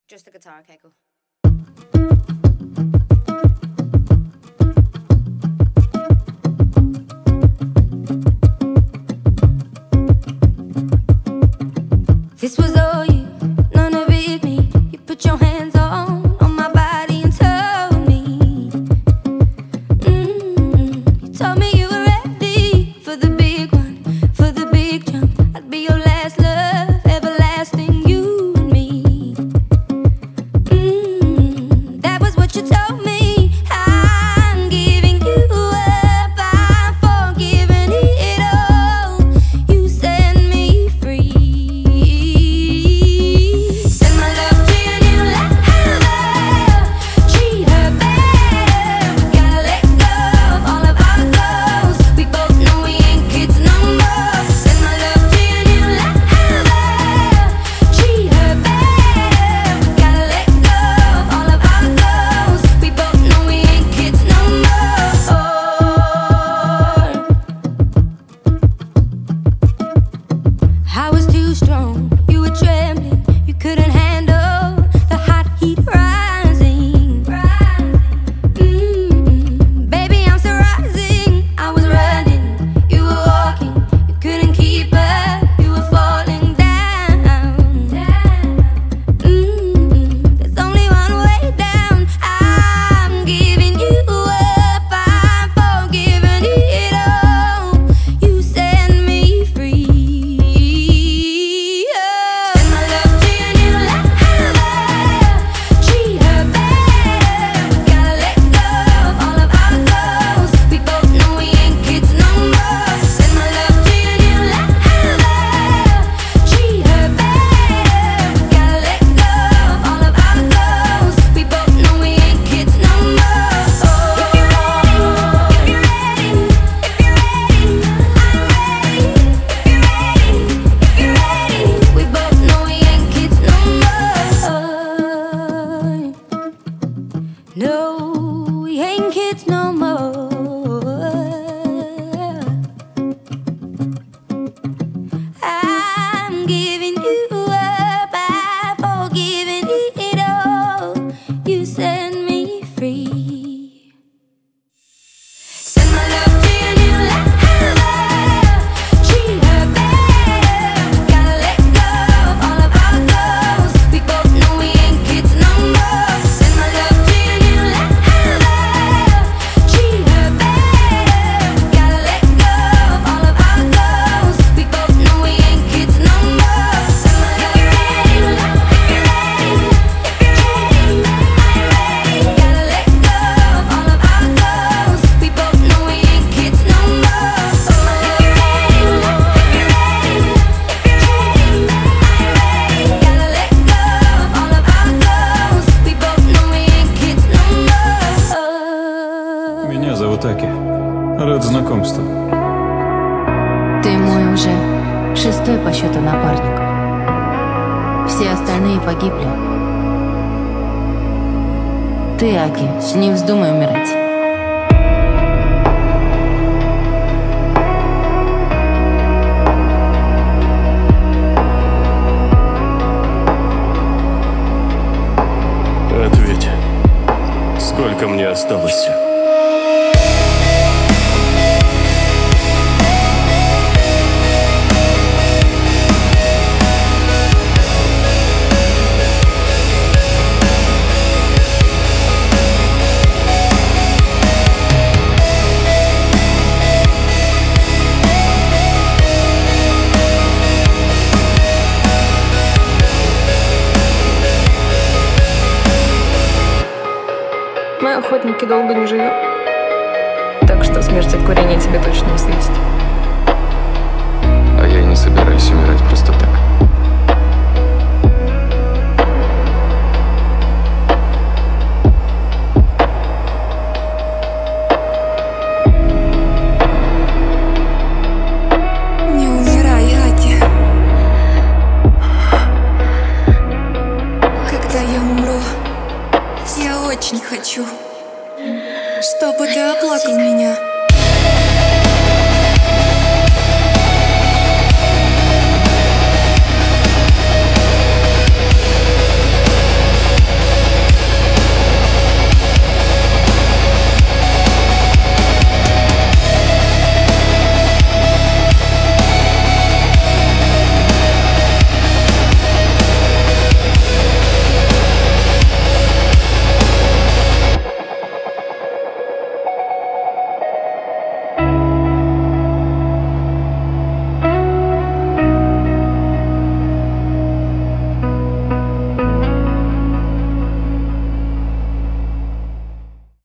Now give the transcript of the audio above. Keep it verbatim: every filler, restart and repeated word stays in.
Just the guitar, okay, cool. This was all you, none of it me. You put your hands on, on my body and told me mm, you told me you were ready for the big one, for the big jump. I'd be your last love, everlasting, you and me mm, that was what you told me. I'm giving you up, I'm forgiving it all. You set me free. I was too strong, you were trembling, you couldn't handle the hot heat rising. Mm-mm. Baby, I'm still rising. I was running, you were walking, you couldn't keep up, you were falling down. Mm-mm. There's only one way down. I'm giving you up, I'm forgiving it all. You set me free. No, we ain't kids no more. I'm giving you up, I've forgiven it all. You set me free. Send my love to your new lover. Treat her better. Gotta let go of all of our goals. We both know we ain't kids no more. Send my love to your new lover. Treat her better. Gotta let go of all of our goals. We both know we ain't kids no more. Send my love to your new lover. If you're ready, if you're ready, I'm ready. Gotta let go of all of our goals. We both know we ain't kids no more. Send my love if you're ready, if you're ready, if you're ready, I'm ready. Gotta let go of all of our goals. We both know we ain't kids no more. Меня зовут Аки. Рад знакомству. Ты мой уже шестой по счету напарник. Все остальные погибли. Ты, Аки, не вздумай умирать. Ответь, сколько мне осталось? Мы, охотники, долго не живем, так что смерть от курения тебе точно не светит. А я и не собираюсь умирать просто так. Не умирай, Аки. Когда я умру, я очень хочу, чтобы ты оплакал меня.